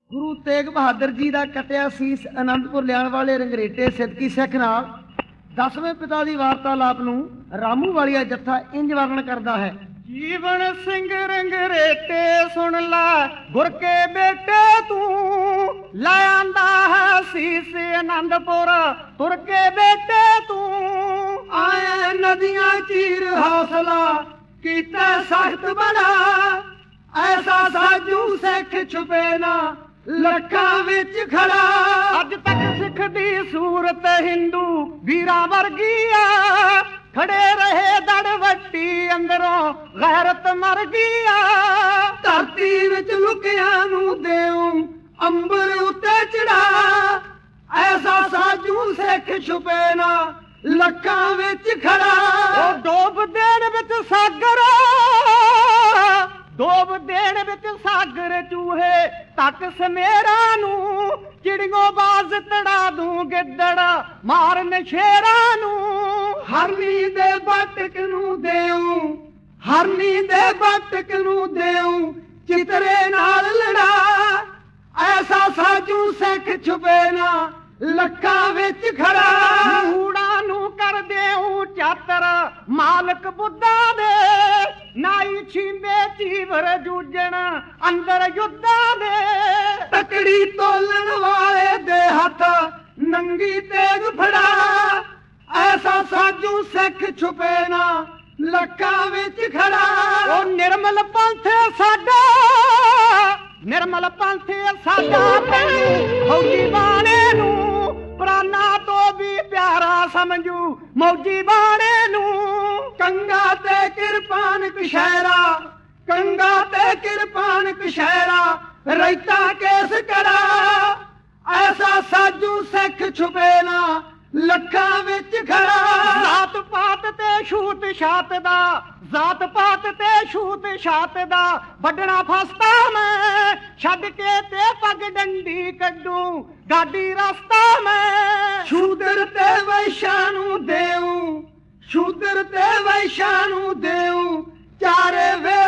ਗੁਰੂ ਤੇਗ ਬਹਾਦਰ ਜੀ ਦਾ ਕਟਿਆ ਸੀਸ ਆਨੰਦਪੁਰ ਲਿਆਉਣ ਵਾਲੇ ਰੰਗਰੇਟੇ ਸਿੱਧਕੀ ਸਿੱਖ ਨਾਲ 10ਵੇਂ ਪਿਤਾ ਦੀ ਵਾਰਤਾਲਾਪ ਨੂੰ ਰਾਮੂ ਵਾਲੀਆ ਜੱਥਾ ਇੰਜ ਵਰਣਨ ਕਰਦਾ ਹੈ। ਜੀਵਨ ਸਿੰਘ ਰੰਗਰੇਟੇ ਸੁਣ ਲੈ ਗੁਰ ਕੇ ਬੇਟੇ ਤੂੰ ਲੈ ਆਂਦਾ ਹੈ ਸੀਸ ਆਨੰਦਪੁਰ ਤੁਰ ਕੇ ਬੇਟੇ ਤੂੰ ਆਏ ਨਦੀਆਂ ਚੀਰ ਹੌਸਲਾ ਕੀਤਾ ਸਖਤ ਬੜਾ ਐਸਾ ਸਾਜੂ ਸਿੱਖ ਛੁਪੇ ਨਾ ਲੱਖਾਂ ਵਿੱਚ ਖੜਾ। ਅੱਜ ਤੱਕ ਸਿੱਖ ਦੀ ਸੂਰਤ ਹਿੰਦੂ ਵੀਰਾਂ ਵਰਗੀ ਆ ਖੜੇ ਰਹੇ ਦੜ ਵੱਟੀ ਅੰਦਰੋਂ ਗੈਰਤ ਮਰ ਗਈ ਆ। ਧਰਤੀ ਵਿੱਚ ਲੁਕਿਆਂ ਨੂੰ ਦੇਉ ਅੰਬਰ ਉੱਤੇ ਚੜਾ ਐਸਾ ਸਾਜੂ ਸਿੱਖ ਛੁਪੇ ਨਾ ਲੱਖਾਂ ਵਿੱਚ ਖੜਾ। ਉਹ ਡੋਬ ਦੇਣ ਵਿੱਚ ਸਾਗਰ ਡੋਬ ਦੇਣ ਵਿੱਚ ਸਾਗਰ ਚੂਹੇ ਤੱਕ ਸਮੇਰਾਂ ਨੂੰ ਚਿੜੀਓ ਬਾਜ਼ ਤੜਾ ਦੂੰ ਗਿੱਦੜ ਮਾਰਨ ਸ਼ੇਰਾਂ ਨੂੰ। ਹਰਨੀ ਦੇ ਬਟਕ ਨੂੰ ਦੇਉ ਹਰਨੀ ਦੇ ਬਟਕ ਨੂੰ ਦੇਉ ਚਿਤਰੇ ਨਾਲ ਲੜਾ ਐਸਾ ਸਾਜੂ ਸਿੱਖ ਛੁਪੇ ਨਾ ਲੱਖਾਂ ਵਿੱਚ ਖੜਾ। ਮੂੜਾਂ ਨੂੰ ਕਰ ਦੇਉ ਚਾਤਰ ਮਾਲਕ ਬੁੱਧਾਂ ਦੇ ਨਾਈ ਛਿੰਦੇ ਚੀਵਰ ਜੂਝਣ ਅੰਦਰ ਯੁੱਧਾਂ ਦੇ। ਤਕੜੀ ਤੋਲਣ ਵਾਲੇ ਦੇ ਹੱਥ ਨੰਗੀ ਤੇਗ ਫੜਾ ਐਸਾ ਸਾਜੂ ਸਿੱਖ ਛੁਪੇ ਨਾ ਲੱਖਾਂ ਵਿੱਚ ਖੜਾ। ਉਹ ਨਿਰਮਲ ਪੰਥ ਸਾਡਾ ਨਿਰਮਲ ਪੰਥ ਸਾਡਾ ਤੈਨੂੰ ਫੌਜੀ ਬਾਣੇ ਨੂੰ ਪ੍ਰਾਨਾਂ ਤੋਂ ਵੀ ਪਿਆਰਾ ਸਮਝੂ ਮੌਜੀ ਬਾਣੇ ਨੂੰ। ਕੰਗਾ ਤੇ ਕਿਰਪਾਨ ਕਸ਼ਹਿਰਾ ਕੰਗਾ ਤੇ ਕਿਰਪਾਨ ਕਸ਼ਹਿਰਾ ਰੈਤਾ ਕੇਸ ਕਰਾ ਐਸਾ ਸਾਜੂ ਸਿੱਖ ਛੁਪੇ ਨਾ ਲੱਖਾਂ ਵਿੱਚ ਖੜਾ। ਜਾਤ ਪਾਤ ਤੇ ਛੂਤ ਛਾਤ ਦਾ ਜਾਤ ਪਾਤ ਤੇ ਛੂਤ ਛਾਤ ਦਾ ਵੱਢਣਾ ਫਸਤਾ ਮੈਂ ਛੱਡ ਕੇ ਤੇ ਪੱਗ ਡੰਡੀ ਕੱਢੂ ਗਾਡੀ ਰਸਤਾ ਮੈਂ। ਸ਼ੂਦਰ ਤੇ ਵੈਸ਼ਾਂ ਨੂੰ ਦੇਉ ਸ਼ੂਦਰ ਤੇ ਵੈਸ਼ਾਂ ਨੂੰ ਦੇਉ ਚਾਰੇ ਵੇ